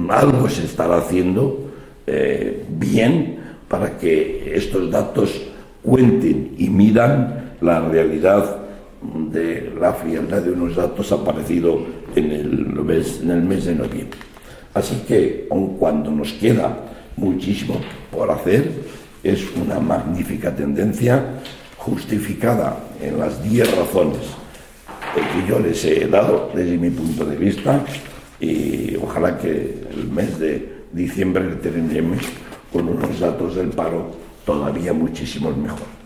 algo se estará haciendo bien para que estos datos cuenten y midan la realidad de la frialdad de unos datos aparecido en el mes de noviembre. Así que, aun cuando nos queda muchísimo por hacer, es una magnífica tendencia justificada en las 10 razones que yo les he dado desde mi punto de vista, y ojalá que el mes de diciembre terminemos con unos datos del paro todavía muchísimos mejor.